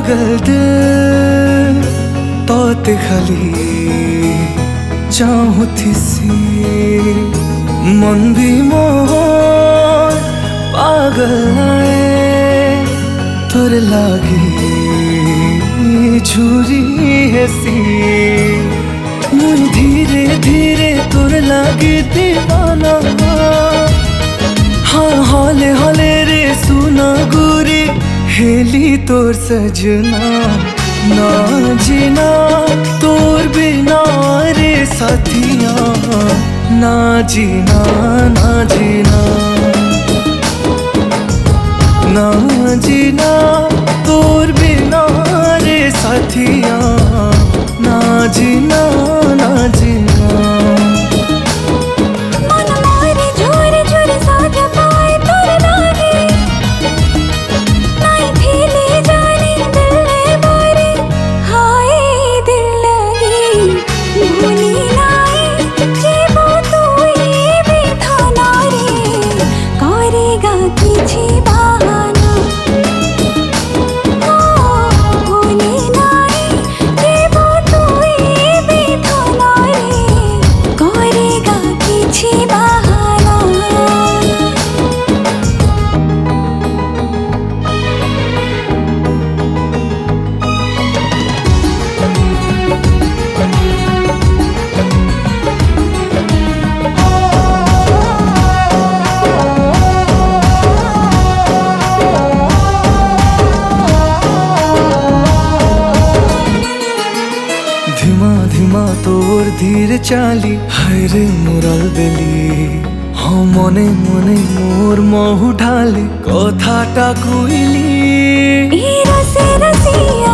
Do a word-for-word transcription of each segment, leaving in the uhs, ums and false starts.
पागल दिल तोते खाली चाहूँ थी मन भी मोर पागल आए तोर लागी छुरी हेसी मुई धीरे धीरे तोर लागी दीवाना हाँ हौले हौले रे सुना गुरी हेली तोर सजना ना जीना तोर बिना रे साथिया ना जीना ना जीना ना जीना तोर बिना रे साथिया ना जीना ना जीना तोर धीर चाली हायरे मोराल बेली हाँ मने मने मोर महु ढाले कथाटा कइली रसे रसिया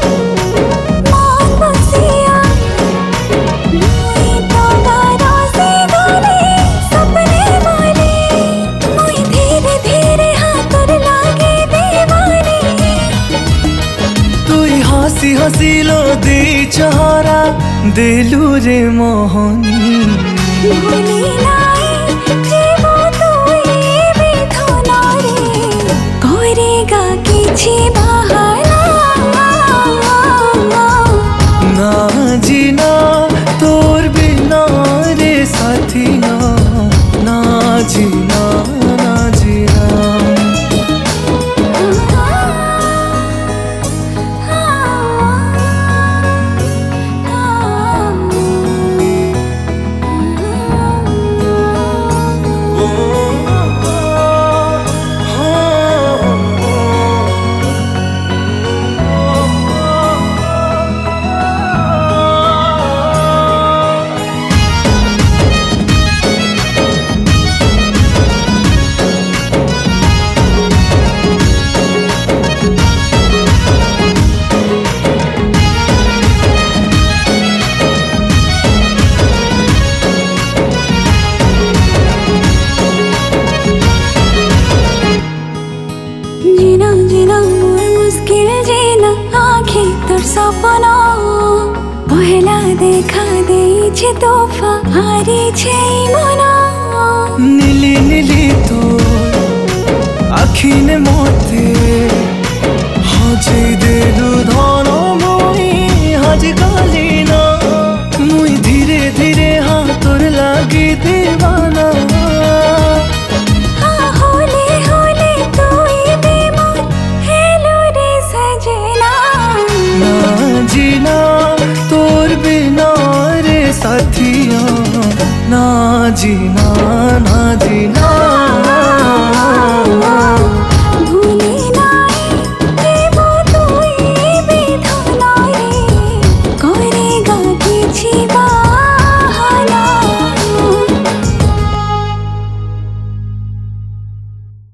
मन बसिया मुई तोरा से गले सपने मारे मुई धीरे धीरे हाथ तोर लागे दीवानी तुई हसी हसी लो दी चेहरा दिलू रे मोहनी भूली नाई जीवो तुई बिथोना रे करेगा किछि बहाना ना जीना तोर बिना रे साथिया ना जीना ना जीना जीना जीना मोर मुश्किल जीना आँखें तोर सपना पहला देखा देइछे तोहफा हारी छे मना नीली नीली तोर आँखी ने मोते